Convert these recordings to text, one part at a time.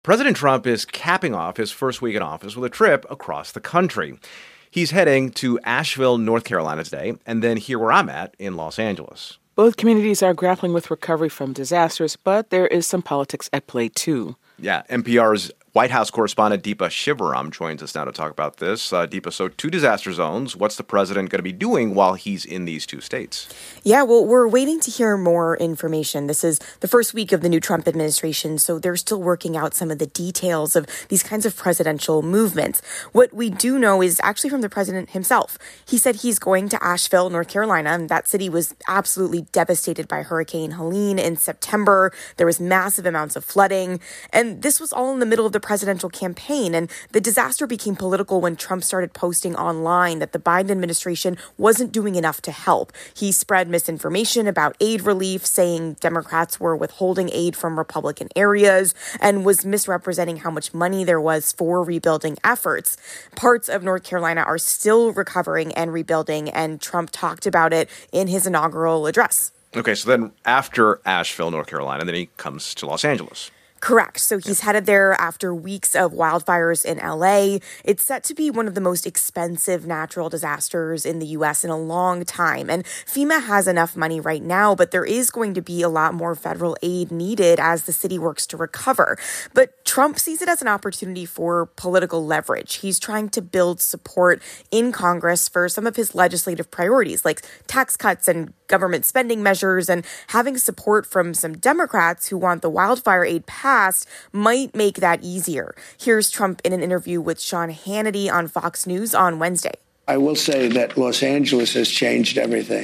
President Trump is capping off his first week in office with a trip across the country. He's heading to Asheville, North Carolina today, and then here where I'm at in Los Angeles. Both communities are grappling with recovery from disasters, but there is some politics at play, too. Yeah, NPR's White House correspondent Deepa Shivaram joins us now to talk about this. Deepa, so 2 disaster zones. What's the president going to be doing while he's in these 2 states? Yeah, well, we're waiting to hear more information. This is the first week of the new Trump administration, so they're still working out some of the details of these kinds of presidential movements. What we do know is actually from the president himself. He said he's going to Asheville, North Carolina, and that city was absolutely devastated by Hurricane Helene in September. There was massive amounts of flooding, and this was all in the middle of the presidential campaign. And the disaster became political when Trump started posting online that the Biden administration wasn't doing enough to help. He spread misinformation about aid relief, saying Democrats were withholding aid from Republican areas, and was misrepresenting how much money there was for rebuilding efforts. Parts of North Carolina are still recovering and rebuilding, and Trump talked about it in his inaugural address. Okay, so then after Asheville, North Carolina, then he comes to Los Angeles. Correct. So he's headed there after weeks of wildfires in LA. It's set to be one of the most expensive natural disasters in the U.S. in a long time. And FEMA has enough money right now, but there is going to be a lot more federal aid needed as the city works to recover. But Trump sees it as an opportunity for political leverage. He's trying to build support in Congress for some of his legislative priorities, like tax cuts and government spending measures, and having support from some Democrats who want the wildfire aid passed might make that easier. Here's Trump in an interview with Sean Hannity on Fox News on Wednesday. I will say that Los Angeles has changed everything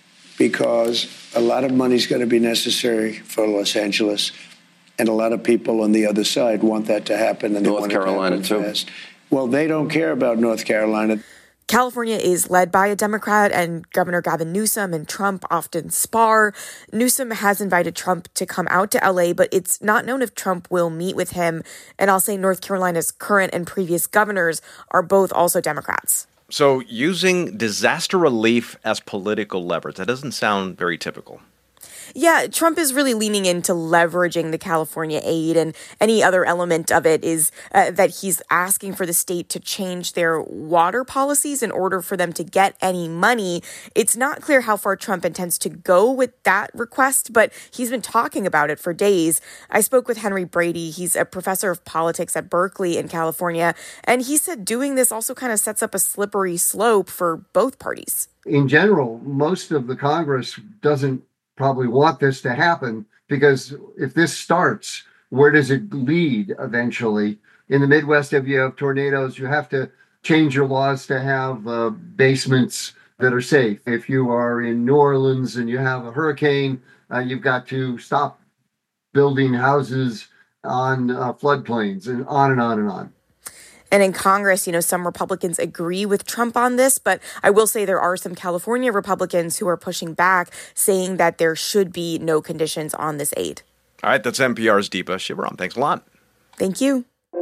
because a lot of money is going to be necessary for Los Angeles, and a lot of people on the other side want that to happen, and North Carolina too. Fast. Well, they don't care about North Carolina. California is led by a Democrat, and Governor Gavin Newsom and Trump often spar. Newsom has invited Trump to come out to LA, but it's not known if Trump will meet with him. And I'll say North Carolina's current and previous governors are both also Democrats. So using disaster relief as political leverage, that doesn't sound very typical. Yeah, Trump is really leaning into leveraging the California aid, and any other element of it is that he's asking for the state to change their water policies in order for them to get any money. It's not clear how far Trump intends to go with that request, but he's been talking about it for days. I spoke with Henry Brady. He's a professor of politics at Berkeley in California, and he said doing this also kind of sets up a slippery slope for both parties. In general, most of the Congress doesn't probably want this to happen, because if this starts, where does it lead eventually? In the Midwest, if you have tornadoes, you have to change your laws to have basements that are safe. If you are in New Orleans and you have a hurricane, you've got to stop building houses on floodplains, and on and on and on. And in Congress, some Republicans agree with Trump on this, but I will say there are some California Republicans who are pushing back, saying that there should be no conditions on this aid. All right, that's NPR's Deepa Shivaram. Thanks a lot. Thank you.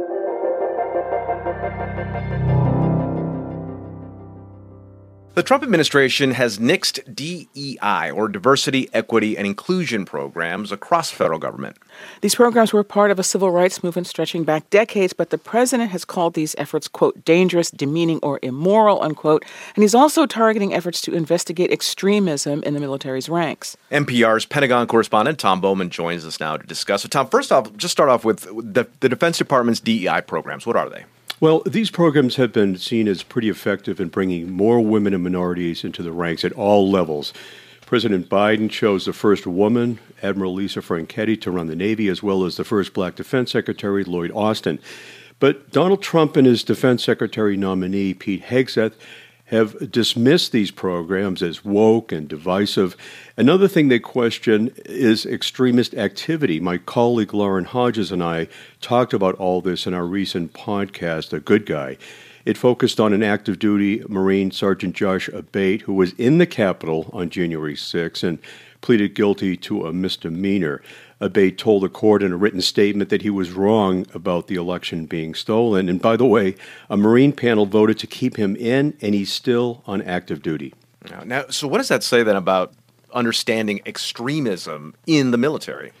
The Trump administration has nixed DEI, or diversity, equity, and inclusion programs across the federal government. These programs were part of a civil rights movement stretching back decades, but the president has called these efforts, quote, dangerous, demeaning, or immoral, unquote. And he's also targeting efforts to investigate extremism in the military's ranks. NPR's Pentagon correspondent Tom Bowman joins us now to discuss. So, Tom, first off, just start off with the Defense Department's DEI programs. What are they? Well, these programs have been seen as pretty effective in bringing more women and minorities into the ranks at all levels. President Biden chose the first woman, Admiral Lisa Franchetti, to run the Navy, as well as the first black defense secretary, Lloyd Austin. But Donald Trump and his defense secretary nominee, Pete Hegseth, have dismissed these programs as woke and divisive. Another thing they question is extremist activity. My colleague Lauren Hodges and I talked about all this in our recent podcast, The Good Guy. It focused on an active duty Marine Sergeant Josh Abate, who was in the Capitol on January 6 and pleaded guilty to a misdemeanor. Abate told the court in a written statement that he was wrong about the election being stolen. And by the way, a Marine panel voted to keep him in, and he's still on active duty. Now, so what does that say then about understanding extremism in the military?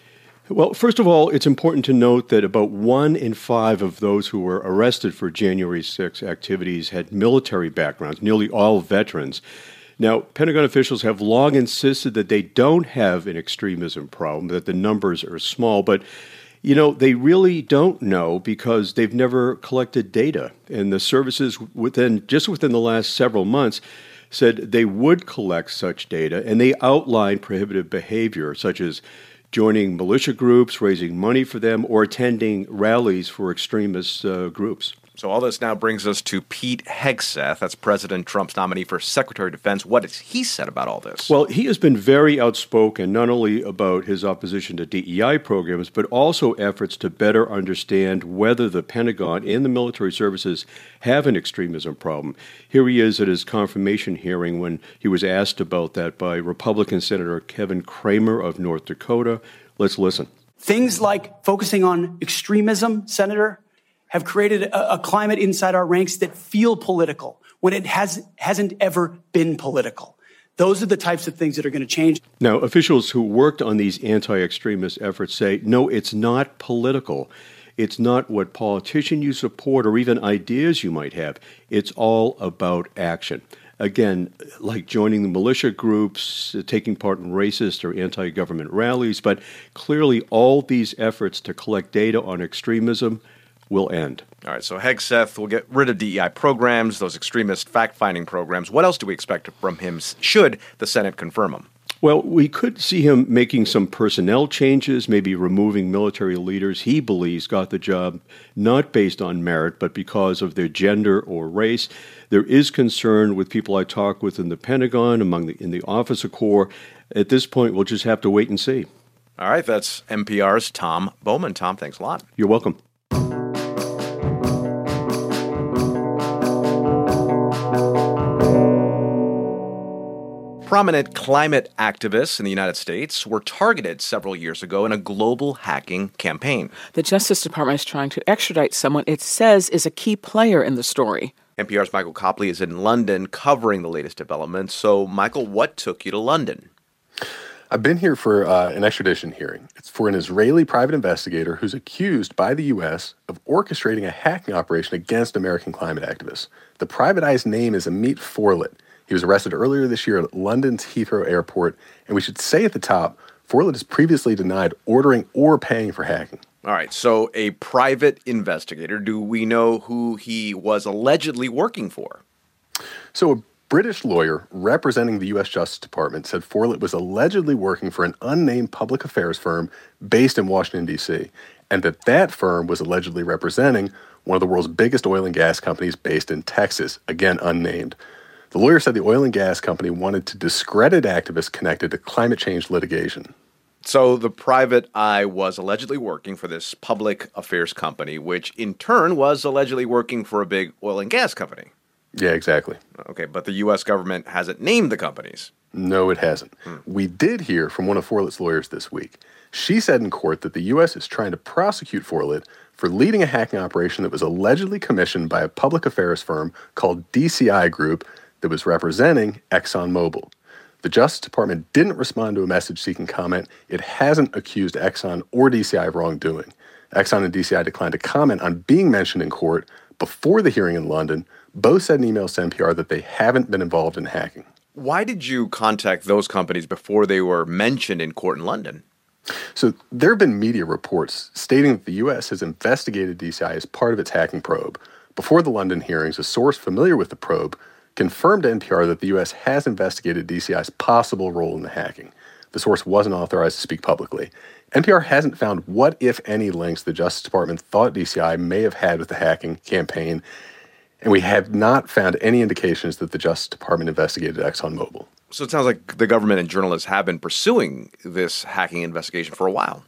Well, first of all, it's important to note that about 1 in 5 of those who were arrested for January 6 activities had military backgrounds, nearly all veterans. Now, Pentagon officials have long insisted that they don't have an extremism problem, that the numbers are small, but they really don't know because they've never collected data. And the services within the last several months said they would collect such data, and they outlined prohibitive behavior, such as joining militia groups, raising money for them, or attending rallies for extremist groups. So all this now brings us to Pete Hegseth. That's President Trump's nominee for Secretary of Defense. What has he said about all this? Well, he has been very outspoken, not only about his opposition to DEI programs, but also efforts to better understand whether the Pentagon and the military services have an extremism problem. Here he is at his confirmation hearing when he was asked about that by Republican Senator Kevin Cramer of North Dakota. Let's listen. Things like focusing on extremism, Senator, have created a climate inside our ranks that feel political when it hasn't ever been political. Those are the types of things that are going to change. Now, officials who worked on these anti-extremist efforts say, no, it's not political. It's not what politician you support or even ideas you might have. It's all about action. Again, like joining the militia groups, taking part in racist or anti-government rallies, but clearly all these efforts to collect data on extremism will end. All right, so Hegseth will get rid of DEI programs, those extremist fact-finding programs. What else do we expect from him should the Senate confirm him? Well, we could see him making some personnel changes, maybe removing military leaders he believes got the job not based on merit, but because of their gender or race. There is concern with people I talk with in the Pentagon, in the Officer Corps. At this point, we'll just have to wait and see. All right, that's NPR's Tom Bowman. Tom, thanks a lot. You're welcome. Prominent climate activists in the United States were targeted several years ago in a global hacking campaign. The Justice Department is trying to extradite someone it says is a key player in the story. NPR's Michael Copley is in London covering the latest developments. So, Michael, what took you to London? I've been here for an extradition hearing. It's for an Israeli private investigator who's accused by the U.S. of orchestrating a hacking operation against American climate activists. The private eye's name is Amit Forlit. He was arrested earlier this year at London's Heathrow Airport, and we should say at the top, Forlit has previously denied ordering or paying for hacking. All right, so a private investigator. Do we know who he was allegedly working for? So a British lawyer representing the U.S. Justice Department said Forlit was allegedly working for an unnamed public affairs firm based in Washington, D.C., and that firm was allegedly representing one of the world's biggest oil and gas companies based in Texas, again unnamed. The lawyer said the oil and gas company wanted to discredit activists connected to climate change litigation. So the private eye was allegedly working for this public affairs company, which in turn was allegedly working for a big oil and gas company. Yeah, exactly. Okay, but the U.S. government hasn't named the companies. No, it hasn't. We did hear from one of Forlit's lawyers this week. She said in court that the U.S. is trying to prosecute Forlit for leading a hacking operation that was allegedly commissioned by a public affairs firm called DCI Group that was representing ExxonMobil. The Justice Department didn't respond to a message seeking comment. It hasn't accused Exxon or DCI of wrongdoing. Exxon and DCI declined to comment on being mentioned in court before the hearing in London. Both said in emails to NPR that they haven't been involved in hacking. Why did you contact those companies before they were mentioned in court in London? So there have been media reports stating that the U.S. has investigated DCI as part of its hacking probe. Before the London hearings, a source familiar with the probe confirmed to NPR that the U.S. has investigated DCI's possible role in the hacking. The source wasn't authorized to speak publicly. NPR hasn't found what, if any, links the Justice Department thought DCI may have had with the hacking campaign, and we have not found any indications that the Justice Department investigated ExxonMobil. So it sounds like the government and journalists have been pursuing this hacking investigation for a while.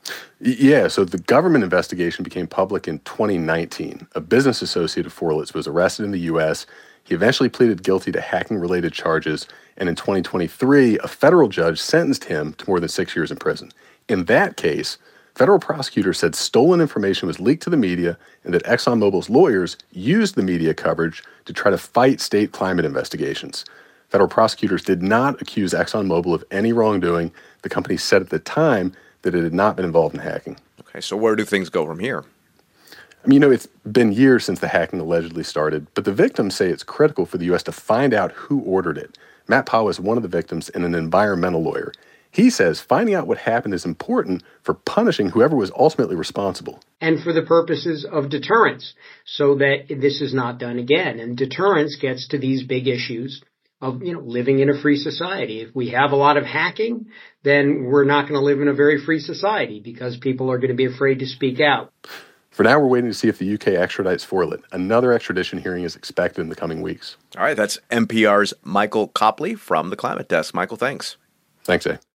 Yeah, so the government investigation became public in 2019. A business associate of Forlit's was arrested in the U.S. He eventually pleaded guilty to hacking-related charges, and in 2023, a federal judge sentenced him to more than 6 years in prison. In that case, federal prosecutors said stolen information was leaked to the media and that ExxonMobil's lawyers used the media coverage to try to fight state climate investigations. Federal prosecutors did not accuse ExxonMobil of any wrongdoing. The company said at the time that it had not been involved in hacking. Okay, so where do things go from here? I mean, it's been years since the hacking allegedly started, but the victims say it's critical for the U.S. to find out who ordered it. Matt Powell is one of the victims and an environmental lawyer. He says finding out what happened is important for punishing whoever was ultimately responsible. And for the purposes of deterrence, so that this is not done again. And deterrence gets to these big issues of, living in a free society. If we have a lot of hacking, then we're not going to live in a very free society because people are going to be afraid to speak out. For now, we're waiting to see if the UK extradites Forlit. Another extradition hearing is expected in the coming weeks. All right, that's NPR's Michael Copley from the Climate Desk. Michael, thanks. Thanks, A.